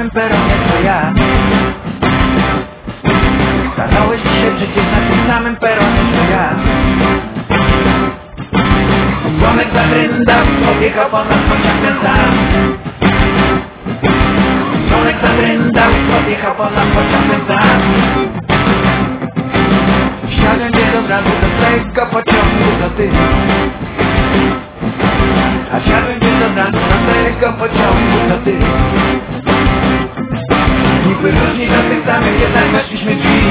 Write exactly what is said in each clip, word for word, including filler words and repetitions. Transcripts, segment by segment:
samym peronie co ja. Starałeś się przecież na tym samym peronie co ja. Słomek zagrynda, odjechał ponad pociągiem sam. Słomek zagrynda, odjechał ponad pociągiem sam. Wsiadłem cię od razu do twojego pociągu, to ty. A wsiadłem cię od razu do twojego pociągu, to ty. Niby różni do tych samych, jednak weszliśmy drzwi.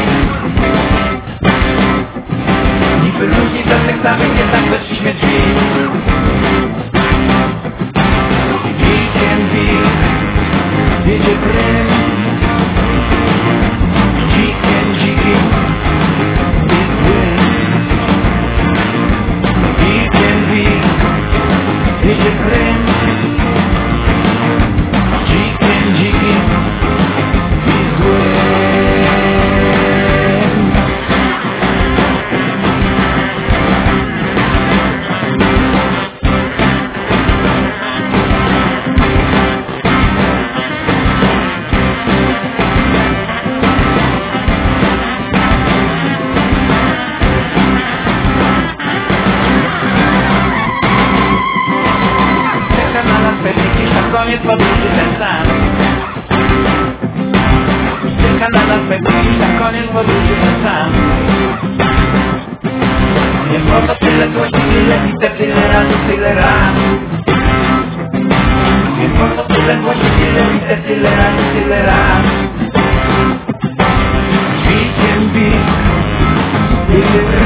Niby różni do tych samych, jednak weszliśmy drzwi. Weekend Week, jedzie prym. Weekend dziki, jest łyn. Weekend Week, jedzie prym. Weekend dziki, jest łyn. Koniec podróży ten sam. Czeka na nas pewnie na koniec podróży ten sam. Nie po to tyle głośno, tyle bitew, tyle razy, tyle raz. Nie po to tyle głośno, tyle bitew, tyle razy, tyle raz. Weekend Week,